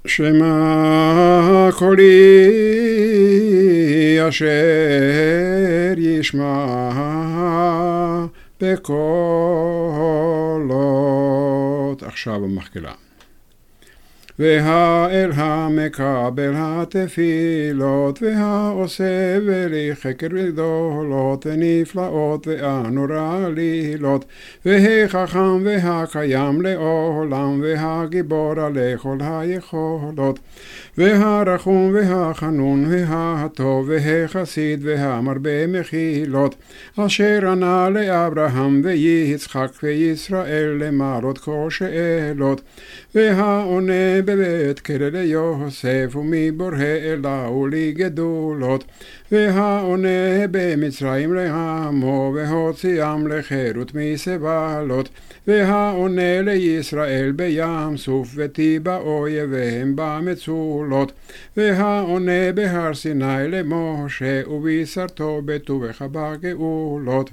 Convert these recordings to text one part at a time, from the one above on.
שמע קולי אשר ישמע בקולות. עכשיו המחקלה. והאל המקבל התפילות, והעושה בלי חקר גדולות ונפלאות והנורא עלילות, והחכם והקיים לעולם, והגיבור על כל היכולות, והרחום והחנון והטוב, והחסיד והמרבה מחילות, אשר ענה לאברהם ויצחק וישראל למרות כל שאלות, והעונה בבית כלא ליוסף ומבורא אלוהו לגדולות, והעונה במצרים לעמו והוציאם לחירות מסבלות, והעונה לישראל בים סוף וטיבע אויביהם במצולות, והעונה בהר סיני למשה ובישרתו בטובך בגאולות,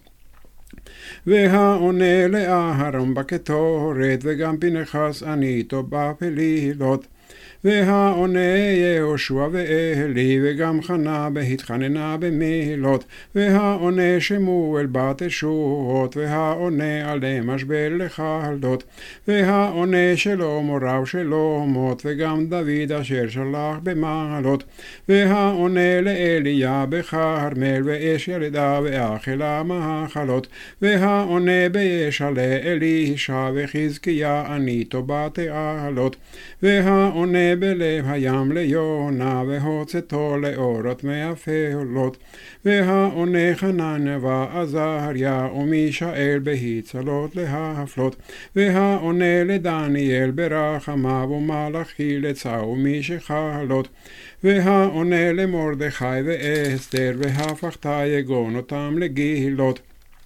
והעונה לאהרון בקטורת וגם פנחס עניתו בפלילות, והעונה יהושע ואלי וגם חנה בהתחננה במילות, והעונה שמואל בת ישועות, והעונה עליהם משבל לחלות, והעונה שלמה רב שלומות, וגם דוד אשר שלח במעלות, והעונה לאליה בכרמל ואש ילדה ואכלה מחלות, והעונה בישעיה אלישע וחזקיה עניתו בתעלות, והעונה בלב הים ליונה והוצאתו לאורות מאפלות, והעונה חנניה ועזריה ומישאל בהצלות להפלות, והעונה לדניאל ברחמיו ומלאכי לצה ומשחלות, והעונה למרדכי ואסתר והפכת יגון אותם לגילות,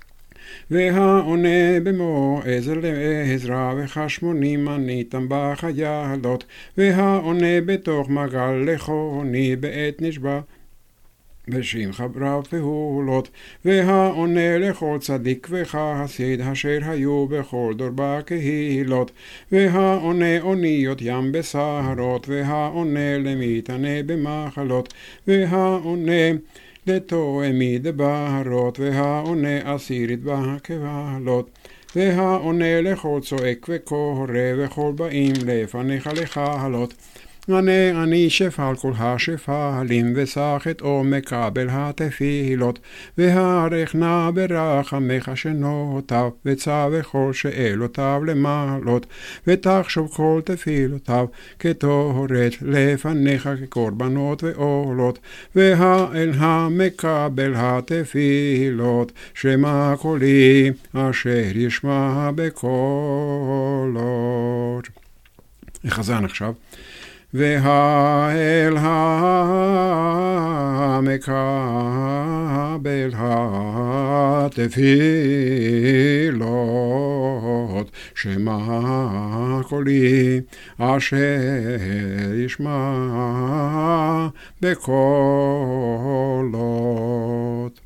והעונה במועז לעזרא וחשמוני מניתם בחיילות, והעונה בתוך מגל לחוני בעת נשבע בשמחה רב פעולות, והעונה לכל צדיק וחסיד אשר היו בכל דור בקהילות, והעונה אוניות ים בסערות, והעונה למטענה במחלות, והעונה לתואמי דברות, והעונה אסירית בקבלות, והעונה לכל צועק וקורא וכל באים לפניך לחלות. אני שפל כל השפלים וסחת או מקבל התפילות, והערך נא ברחמך שנותיו וצא וכל שאלותיו למעלות, ותחשוב כל תפילותיו כתורת לפניך כקורבנות ועולות, והאל המקבל התפילות שמע קולי אשר ישמע בקולות. החזן עכשיו. והאל המקבל התפילות שמע קולי אשר ישמע בקולות.